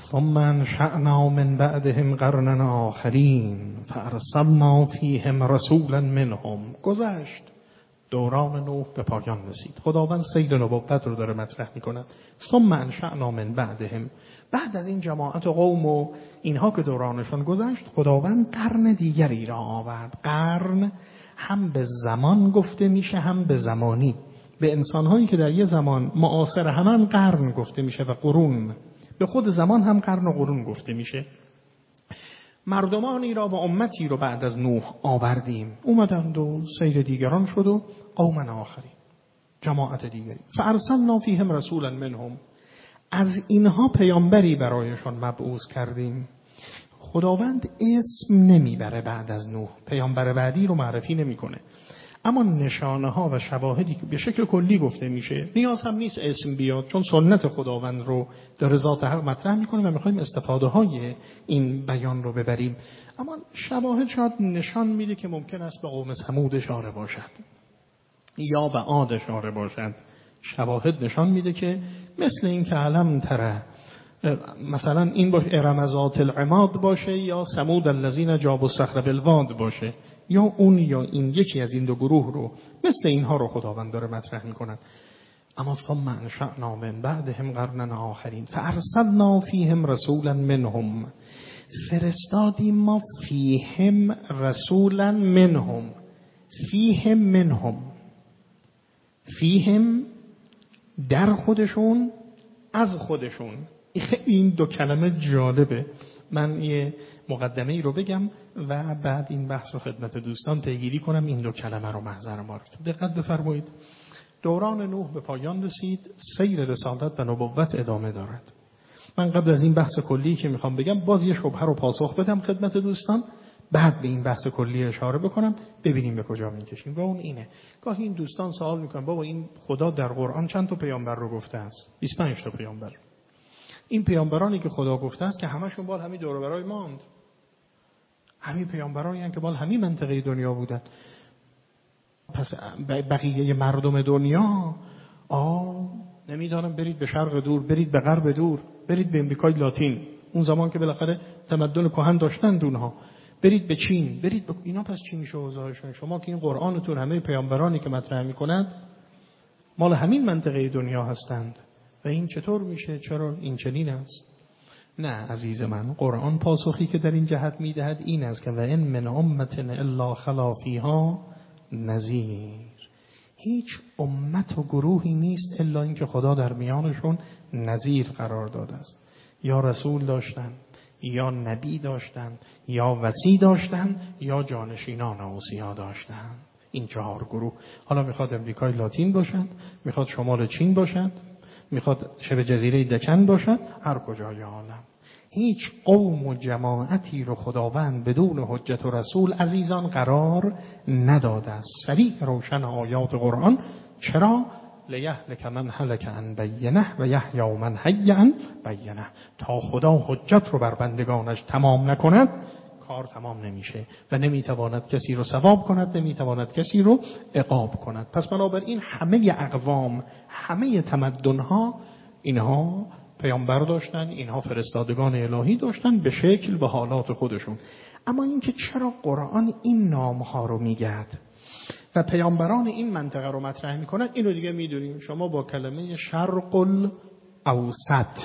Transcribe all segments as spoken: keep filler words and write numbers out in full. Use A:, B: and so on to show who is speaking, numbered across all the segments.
A: ثم انشأنا من بعدهم قرنا آخرین فارسلنا فیهم رسولا منهم. گذشت، دوران نوح به پایان رسید. خداوند سیر نبوت رو داره مطرح میکنه. ثم انشأنا من بعدهم، بعد از این جماعت و قوم و اینها که دورانشان گذشت، خداوند قرن دیگری را آورد. قرن هم به زمان گفته میشه هم به زمانی. به انسانهایی که در یه زمان معاصر همن قرن گفته میشه و قرون. به خود زمان هم قرن و قرون گفته میشه. مردمانی را و امتی رو بعد از نوح آوردیم، اومدند و سیر دیگران شد و قوم آخری، جماعت دیگری. فارسلنا فیهم رسولا منهم، از اینها پیامبری برایشان مبعوث کردیم. خداوند اسم نمیبره بعد از نوح، پیامبر بعدی رو معرفی نمیکنه، اما نشانه ها و شواهدی که به شکل کلی گفته میشه، نیاز هم نیست اسم بیاد، چون سنت خداوند رو در ذات حق مطرح میکنه و میخوایم استفاده های این بیان رو ببریم. اما شواهد شاید نشان میده که ممکن است به قوم ثمود اشاره باشد یا به عاد اشاره باشد. شواهد نشان میده که مثل این که علم تره، مثلا این باشه ارم ذات العماد باشه یا ثمود الذین جابوا الصخر بالواد باشه، یا اون یا این، یکی از این دو گروه رو مثل اینها رو خداوند داره مطرح میکنن. اما ثم انشأنا من بعدهم قرنا آخرین فارسلنا فیهم رسولا منهم، فرستادیم ما فیهم رسولا منهم. فیهم منهم، فیهم در خودشون، از خودشون. این دو کلمه جالبه. من یه مقدمه ای رو بگم و بعد این بحث رو خدمت دوستان پیگیری کنم. این دو کلمه رو محضر ما رو دقت بفرمایید. دوران نوح به پایان رسید، سیر رسالت و نبوت ادامه دارد. من قبل از این بحث کلی که میخوام بگم باز یه شبهه رو پاسخ بدم خدمت دوستان، بعد به این بحث کلی اشاره بکنم، ببینیم به کجا میکشیم. و اون اینه، گاهی این دوستان سوال میکنن بابا این خدا در قرآن چند تا پیامبر رو گفته است؟ بیست و پنج تا پیامبر. این پیامبرانی که خدا گفته است که همشون بال همین دور و برای ماند، همین پیامبرانی هستند که بال همین منطقه دنیا بودن. پس بقیه مردم دنیا آ نمیدونم برید به شرق دور، برید به غرب دور، برید به امریکای لاتین، اون زمان که بالاخره تمدن کهن داشتن اونها، برید به چین، برید به اینا. پس چی میشه اوضاعشون؟ شما که این قرآنتون همه پیامبرانی که مطرح میکنند مال همین منطقه دنیا هستند و این چطور میشه؟ چرا این چنین است؟ نه عزیز من، قرآن پاسخی که در این جهت میدهد این است که و ان من امت الا خلا فیها نذیر. هیچ امت و گروهی نیست الا اینکه خدا در میانشون نذیر قرار داده است. یا رسول داشتن، یا نبی داشتن، یا وصی داشتن، یا جانشینان اوصیا داشتن. این چهار گروه. حالا میخواد امریکای لاتین باشند، میخواد شمال چین باشند، میخواد شبه جزیره دکن باشد، هر کجای عالم. هیچ قوم و جماعتی رو خداوند بدون حجت و رسول عزیزان قرار نداده است. صریح روشن آیات قرآن. چرا؟ لیهلک من هلک عن بینه و یحیی من حی عن بینه. تا خدا حجت رو بر بندگانش تمام نکند کار تمام نمیشه و نمیتواند کسی رو ثواب کند، نمیتواند کسی رو عقاب کند. پس بنابراین همه اقوام، همه تمدن‌ها اینها پیامبر داشتن، اینها فرستادگان الهی داشتن به شکل به حالات خودشون. اما اینکه چرا قرآن این نام‌ها رو میگه و پیامبران این منطقه رو مطرح میکنن، اینو دیگه میدونیم. شما با کلمه شرق الاوسط،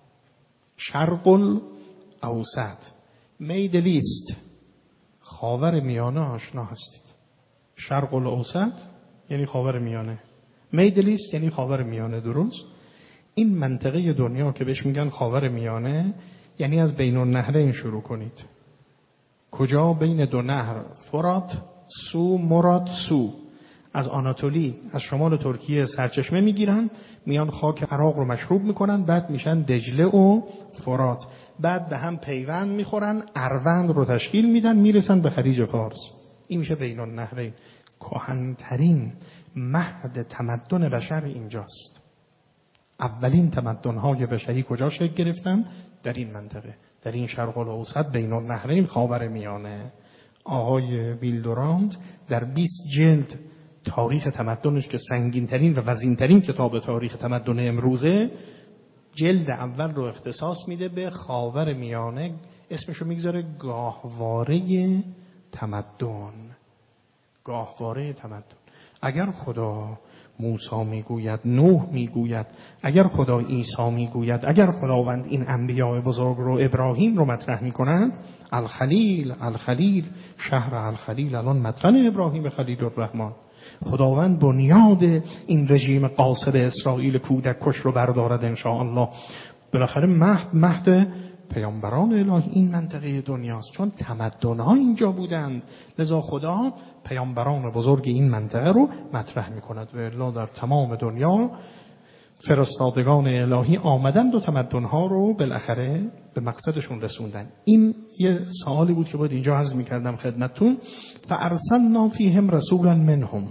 A: شرق الاوسط، میدل ایست، خاور میانه آشنا هستید. شرق الاوسط یعنی خاور میانه، میدل ایست یعنی خاور میانه. درست؟ این منطقه دنیا که بهش میگن خاور میانه یعنی از بین النهرین شروع کنید. کجا؟ بین دو نهر، فرات سو، مراد سو. از آناتولی، از شمال ترکیه سرچشمه میگیرن، میان خاک عراق رو مشروب میکنن، بعد میشن دجله و فرات، بعد به هم پیوند میخورن، اروند رو تشکیل میدن، میرسن به خلیج فارس. این میشه بین النهرین. کهن‌ترین مهد تمدن بشر اینجاست. اولین تمدن‌های بشری کجا شکل گرفتن؟ در این منطقه، در این شرق الاوسط، بین النهرین، خاور میانه. آقای ویلدوراند در بیست جلد تاریخ تمدنش که سنگین‌ترین و وزین‌ترین کتاب تاریخ تمدن امروزه، جلد اول رو اختصاص میده به خاور میانه، اسمشو میگذاره گاهواره تمدن. گاهواره تمدن. اگر خدا موسی میگوید، نوح میگوید، اگر خدا عیسی میگوید، اگر خداوند این انبیاء بزرگ رو، ابراهیم رو مطرح میکنند، الخلیل الخلیل شهر الخلیل الان مطرح ابراهیم خلیل الرحمن. خداوند بنیاد این رژیم قاصد اسرائیل کودک کش رو بردارد ان شاء الله. بالاخره مهد مهد پیامبران الهی این منطقه دنیاست، چون تمدن‌ها اینجا بودند، لذا خدا پیامبران بزرگ این منطقه رو مطرح می‌کند و الا در تمام دنیا فرستادگان الهی آمدند و تمدن‌ها رو بالاخره به مقصدشون رسوندن. این یه سوالی بود که بود اینجا عرض می‌کردم خدمتتون. فارسلنا فیهم رسولا منهم.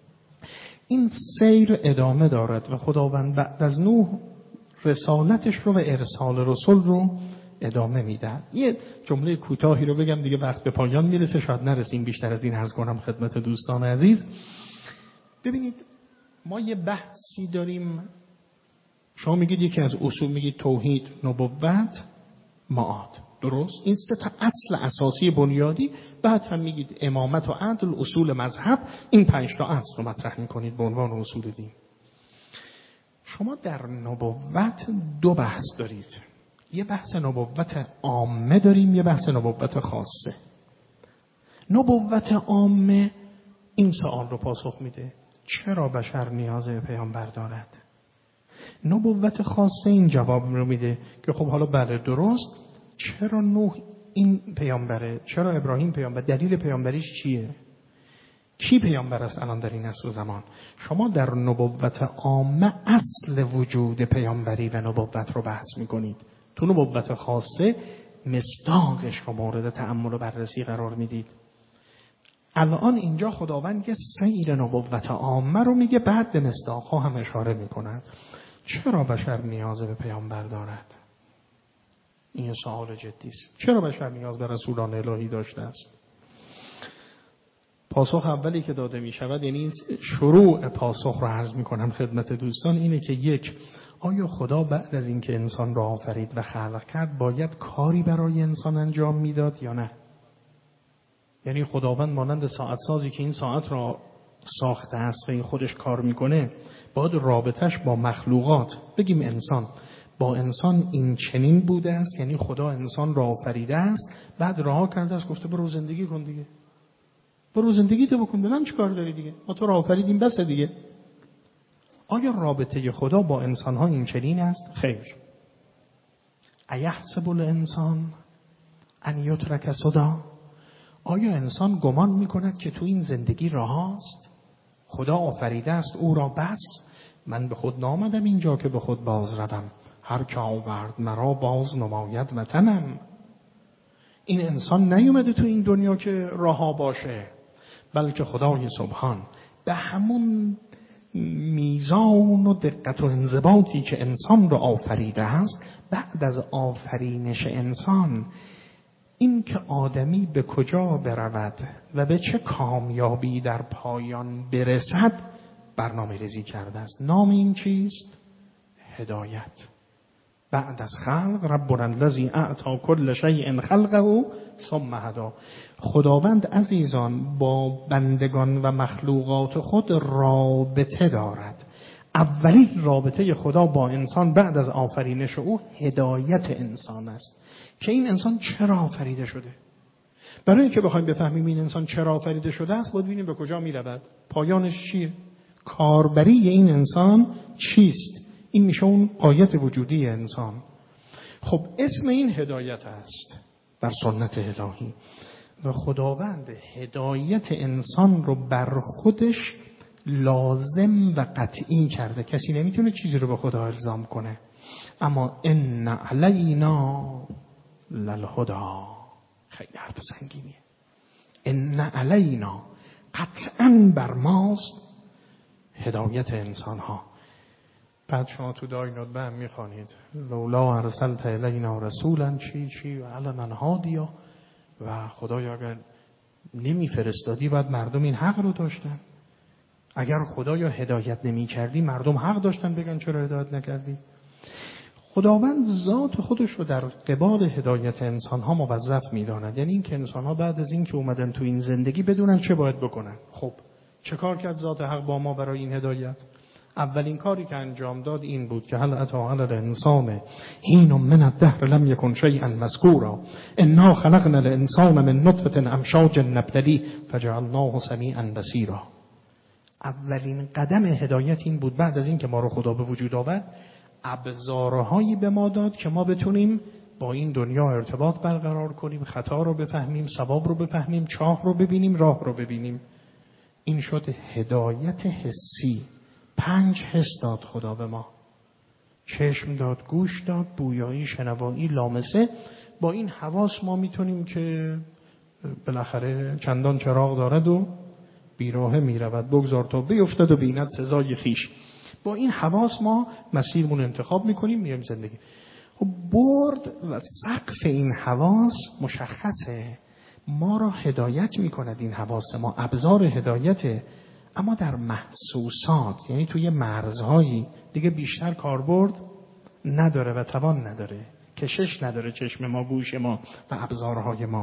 A: این سیر ادامه دارد و خداوند بعد از نوح رسالتش رو و ارسال رسول رو ادامه میده. یه جمله کوتاهی رو بگم دیگه وقت به پایان میرسه، شاید نرسیم بیشتر از این عرض کنم خدمت دوستان عزیز. ببینید ما یه بحثی داریم، شما میگید یکی از اصول میگید توحید، نبوت، معاد، درست؟ این سه تا اصل اساسی بنیادی. بعد هم میگید امامت و عدل، اصول مذهب، این پنج تا اصل رو مطرح میکنید به عنوان اصول دین. شما در نبوت دو بحث دارید، یه بحث نبوت عامه داریم، یه بحث نبوت خاصه. نبوت عامه این سوال رو پاسخ میده چرا بشر نیاز به پیامبر دارد. نبوت خاصه این جواب رو میده که خب حالا بله درست، چرا نوح این پیامبره، چرا ابراهیم پیامبر، دلیل پیامبریش چیه، کی پیامبر است الان در این عصر و زمان. شما در نبوت عامه اصل وجود پیامبری و نبوت رو بحث میکنید، تو نبوت خاصه مصداقش رو مورد تأمل و بررسی قرار میدید. الان اینجا خداوند یه سیر نبوت عامه رو میگه، بعد به مصداقها هم اشاره میکنند. چرا بشر نیاز به پیامبر دارد؟ این سوال جدی است. چرا بشر نیاز به رسولان الهی داشته است؟ پاسخ اولی که داده می شود، یعنی شروع پاسخ رو عرض می کنم خدمت دوستان، اینه که یک، آیا خدا بعد از اینکه انسان را آفرید و خلق کرد باید کاری برای انسان انجام میداد یا نه؟ یعنی خداوند مانند ساعت سازی که این ساعت را ساخته است و این خودش کار میکنه، باید رابطش با مخلوقات، بگیم انسان، با انسان این چنین بوده است، یعنی خدا انسان را آفریده است، بعد رها کرده است، گفته برو زندگی کن دیگه، برو زندگی تو بکن، به من چی کار داری دیگه، ما تو را آفریدیم بس دیگه. آیا رابطه خدا با انسان‌ها این چنین است؟ خیر. ایحسب الانسان ان یترک سدی؟ آیا انسان گمان می‌کند که تو این زندگی رهاست؟ خدا آفریده است او را بس، من به خود نامدم اینجا که به خود باز روم، هر که آورد مرا باز نماید وطنم. این انسان نیومده تو این دنیا که رها باشه، بلکه خدای سبحان به همون میزان و دقت و انضباطی که انسان را آفریده است، بعد از آفرینش انسان این که آدمی به کجا برود و به چه کامیابی در پایان برسد برنامه ریزی کرده است. نام این چیست؟ هدایت. بعد از خلق ربنا الذی اعطی کل شیء خلقه ثم هدی. خداوند عزیزان با بندگان و مخلوقات خود رابطه دارد. اولین رابطه خدا با انسان بعد از آفرینش او هدایت انسان است، که این انسان چرا آفریده شده. برای اینکه بخوایم بفهمیم این انسان چرا آفریده شده است، باید ببینیم به کجا میرود، پایانش چیه، کاربری این انسان چیست. این میشه اون غایت وجودی انسان. خب اسم این هدایت است در سنت الهی، و خداوند هدایت انسان رو بر خودش لازم و قطعی کرده. کسی نمیتونه چیزی رو به خدا الزام کنه. اما ان علینا للهدی، خیلی حرف سنگینیه. ان علینا، قطعاً بر ماست هدایت انسان ها. بعد شما تو دعای ندبه هم میخوانید لولا ارسلت الینا رسولا چی چی و علما هادیا، و خدایا اگر نمیفرستادی بعد مردم این حق رو داشتن. اگر خدایا هدایت نمی کردی مردم حق داشتن بگن چرا هدایت نکردی. خداوند ذات خودش رو در قبال هدایت انسان‌ها موظف می‌داند. یعنی این که انسان‌ها بعد از این که اومدن تو این زندگی بدونن چه باید بکنن. خب چه کار کرد ذات حق با ما برای این هدایت؟ اولین کاری که انجام داد این بود که هل اتی علی الانسان حین من الدهر لم یکن شیئا مذکورا انا خلقنا الانسان من نطفه امشاج نبتلی فجعلناه سمیعا بصیرا. اولین قدم هدایت این بود بعد از این که ما رو خدا به وجود آورد ابزارهایی به ما داد که ما بتونیم با این دنیا ارتباط برقرار کنیم، خطا رو بفهمیم، ثواب رو بفهمیم، چاه رو ببینیم، راه رو ببینیم. این شد هدایت حسی. پنج حس داد خدا به ما. چشم داد، گوش داد، بویایی، شنوایی، لامسه. با این حواس ما میتونیم که بالاخره چندان چراغ دارد و بیراهه میرود، بگذار تا بیفتد و بیند سزای خیش. با این حواس ما مسیرمون انتخاب میکنیم، میایم زندگی. خب برد و سقف این حواس مشخصه، ما را هدایت میکند. این حواس ما ابزار هدایته، اما در محسوسات، یعنی توی مرزهایی دیگه بیشتر کاربرد نداره و توان نداره، کشش نداره چشم ما، گوش ما و ابزارهای ما.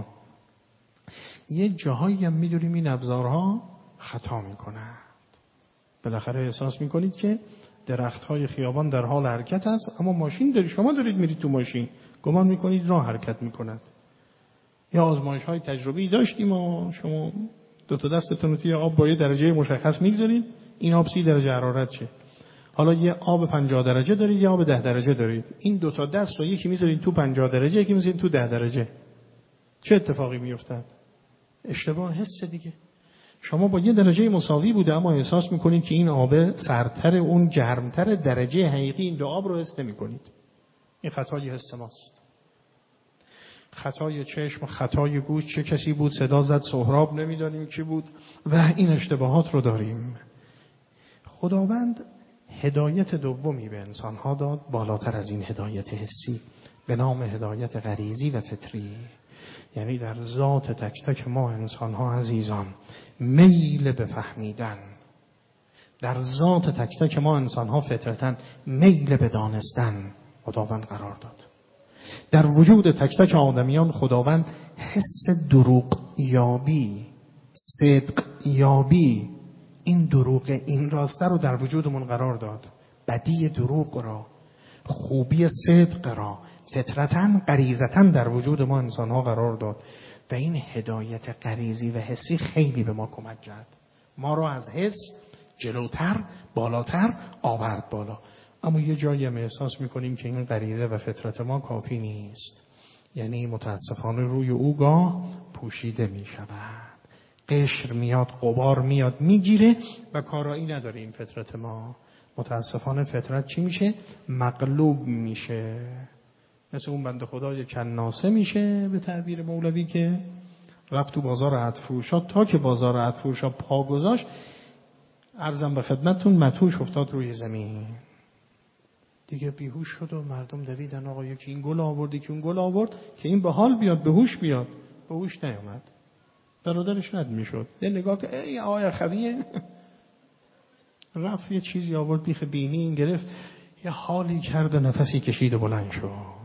A: یه جاهایی هم میدونیم این ابزارها خطا میکنند. بالاخره احساس میکنید که درختهای خیابان در حال حرکت است، اما ماشین دارید، شما دارید میرید تو ماشین، گمان میکنید راه حرکت میکند. یا آزمایش های تجربی داشتیم و شما دو تا دستتون رو توی آب با یه درجه مشخص میگذارید، این آب سی درجه حرارت شه. حالا یه آب پنجاه درجه دارید، یه آب ده درجه دارید. این دو تا دست رو یکی میذارید تو پنجاه درجه، یکی میذارید تو ده درجه. چه اتفاقی میافتد؟ اشتباه حس دیگه. شما با یه درجه مساوی بوده اما احساس میکنید که این آب سردتر، اون گرمتر، درجه حقیقی این دو آب رو حس نمیکنید. این خطای حس ماست. خطای چشم، خطای گوش، چه کسی بود صدا زد سهراب نمیدانیم کی بود و این اشتباهات رو داریم. خداوند هدایت دومی به انسانها داد بالاتر از این هدایت حسی، به نام هدایت غریزی و فطری. یعنی در ذات تک تک ما انسانها عزیزان میل به فهمیدن، در ذات تک تک ما انسانها فطرتاً میل به دانستن خداوند قرار داد. در وجود تک تک آدمیان خداوند حس دروغ یابی، صدق یابی، این دروغ، این راسته رو در وجودمون قرار داد. بدی دروغ را، خوبی صدق را فطرتاً غریزتاً در وجود ما انسانها قرار داد و این هدایت غریزی و حسی خیلی به ما کمک کرد. ما رو از حس جلوتر، بالاتر آورد بالا. اما یه جایی هم احساس میکنیم که این غریزه و فطرت ما کافی نیست. یعنی متاسفانه روی او گاه پوشیده میشود. قشر میاد، غبار میاد، میگیره و کارایی نداره این فطرت ما. متاسفانه فطرت چی میشه؟ مغلوب میشه. مثل اون بنده خدای کناسه میشه به تعبیر مولوی که رفت تو بازار عطرفروشا، تا که بازار عطرفروشا پا گذاشت عرضم به خدمتتون متوش افتاد روی زمین. دیگه بیهوش شد و مردم دویدن آقا یکی این گل آورد، یکی اون گل آورد که این به حال بیاد، به هوش بیاد. به هوش نیامد. برادرش رد میشد. یه نگاه که ای آیا خویه رفت یه چیزی آورد بیخ بینی این گرفت، یه حالی کرد و نفسی کشید و بلند شد.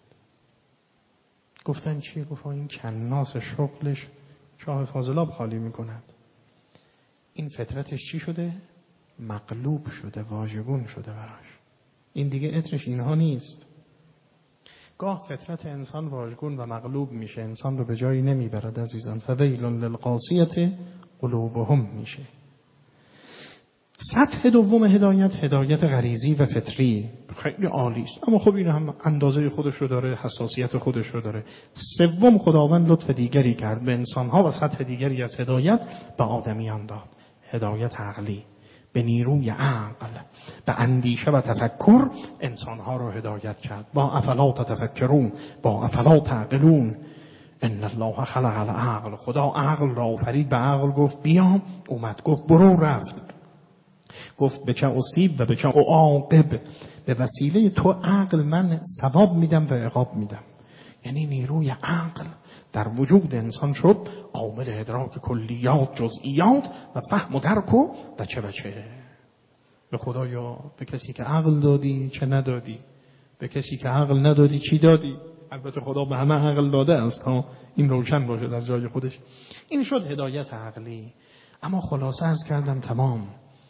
A: گفتن چیه؟ گفت این کناس شغلش چاه فاضلاب خالی میکند. این فطرتش چی شده؟ مغلوب شده، واژگون شده براش. این دیگه عطرش اینها نیست. گاه فطرت انسان واژگون و مغلوب میشه، انسان رو به جایی نمیبرد عزیزان. فویل للقاسیة قلوبهم میشه. سطح دوم هدایت، هدایت غریزی و فطری، خیلی عالی است، اما خب این هم اندازه خودش رو داره، حساسیت خودش رو داره. سوم خداوند لطف دیگری کرد به انسانها و سطح دیگری از هدایت به آدمیان داد. هدایت عقلی، به نیروی عقل، به اندیشه و تفکر انسانها رو هدایت کرد. با افلا تتفکرون، با افلا تعقلون، ان الله خلق العقل. خدا عقل را آفرید، به عقل گفت بیا، اومد، گفت برو، رفت. گفت بچه اصیب و بچه اعاقب، به وسیله تو عقل من ثواب میدم و عقاب میدم. یعنی نیروی عقل در وجود انسان شد عامل ادراک کلیات، جزئیات و فهم و درک و بچه بچه. به خدایا به کسی که عقل دادی چه ندادی، به کسی که عقل ندادی چی دادی؟ البته خدا به همه عقل داده است ها، این روشن باشد از جای خودش. این شد هدایت عقلی. اما خلاصه از کردم تمام.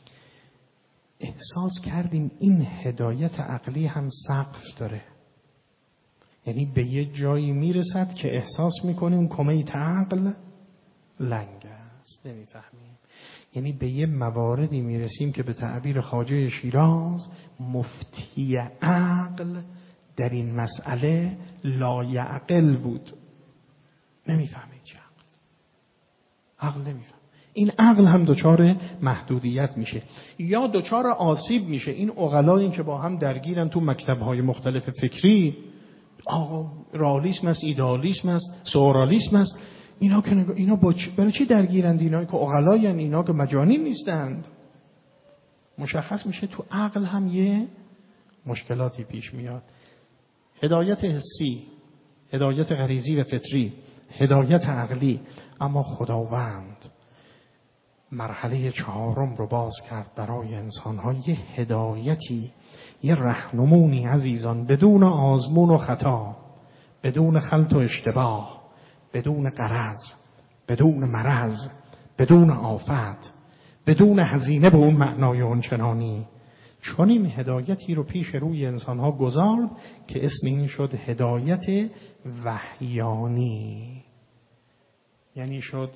A: احساس کردیم این هدایت عقلی هم سقف داره. یعنی به یه جایی میرسد که احساس میکنیم کمیت عقل لنگ است، نمیفهمیم. یعنی به یه مواردی میرسیم که به تعبیر خواجه شیراز مفتی عقل در این مسئله لایعقل بود. نمیفهمید چه عقل عقل نمیفهم. این عقل هم دچار محدودیت میشه یا دچار آسیب میشه. این عقلایی که با هم درگیرن تو مکتب‌های مختلف فکری، آقا رئالیسم است، ایدئالیسم است، سورالیسم است، اینا که اینا با چ... برای چی درگیرند؟ اینا که عقلایان، اینا که مجانین نیستند. مشخص میشه تو عقل هم یه مشکلاتی پیش میاد. هدایت حسی، هدایت غریزی و فطری، هدایت عقلی. اما خداوند مرحله چهارم رو باز کرد برای انسان‌ها، یه هدایتی، یه رهنمونی عزیزان، بدون آزمون و خطا، بدون خلط و اشتباه، بدون غرض، بدون مرض، بدون آفت، بدون هزینه به اون معنای اونچنانی. چون این هدایتی رو پیش روی انسان‌ها گذارد که اسم این شد هدایت وحیانی. یعنی شد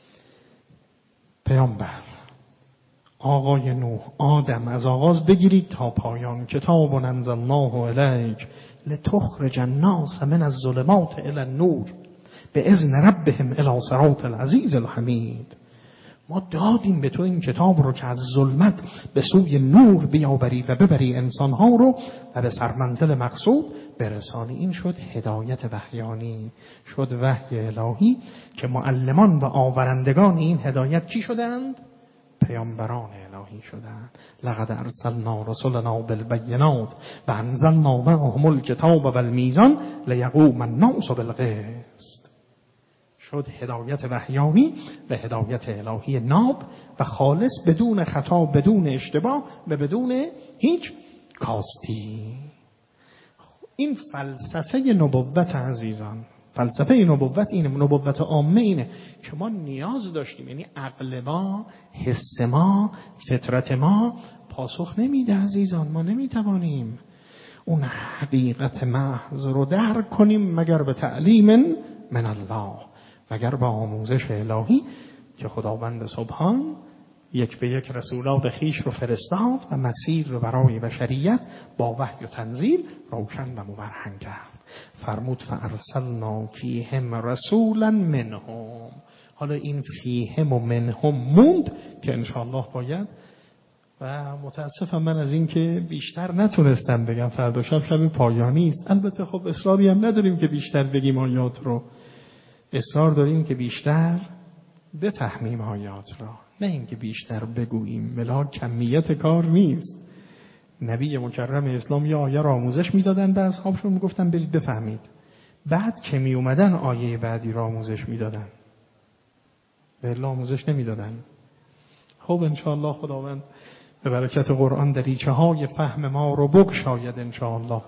A: پیامبر، آقای نوح، آدم، از آغاز بگیرید تا پایان، کتاب انزلناه الیک لتخرج الناس من الظلمات الی النور باذن ربهم الی صراط العزیز الحمید. ما دادیم به تو این کتاب رو که از ظلمت به سوی نور بیاوری و ببری انسانها رو و به سرمنزل مقصود برسانی. این شد هدایت وحیانی، شد وحی الهی که معلمان و آورندگان این هدایت چی شدند؟ پیامبران الهی شدند. لقد ارسلنا رسلنا بالبینات و انزلنا معهم الکتاب والمیزان لیقوم الناس بالقسط. شد هدایت وحیانی و هدایت الهی ناب و خالص، بدون خطا، بدون اشتباه و بدون هیچ کاستی. این فلسفه نبوت عزیزان، فلسفه نبوت اینه، نبوت عامه اینه که ما نیاز داشتیم. یعنی عقل ما، حس ما، فطرت ما پاسخ نمیده عزیزان. ما نمیتوانیم اون حقیقت محض رو درک کنیم مگر به تعلیم من الله، مگر به آموزش الهی که خداوند سبحان یک به یک رسولات خیش رو فرستاد و مسیر رو برای بشریت با وحی و تنزیل روشن و مبرهن کرد. فرمود فارسلنا فیهم رسولا منهم. حالا این فیهم و منهم موند که انشاءالله باید، و متاسفم من از این که بیشتر نتونستم بگم، فردا شب شب پایانی است. البته خب اصراری هم نداریم که بیشتر بگیم آیات رو، اصرار داریم که بیشتر بفهمیم آیات را، نه اینکه بیشتر بگوییم. بلا کمیت کار نیست. نبی مکرم اسلام یه آیه را آموزش میدادن، به اصحابشون میگفتن برید بفهمید. بعد که می اومدن آیه بعدی را آموزش میدادن، به الا آموزش نمیدادن. خب انشاءالله خداوند به برکت قرآن دریچه های فهم ما رو بگشاید انشاءالله.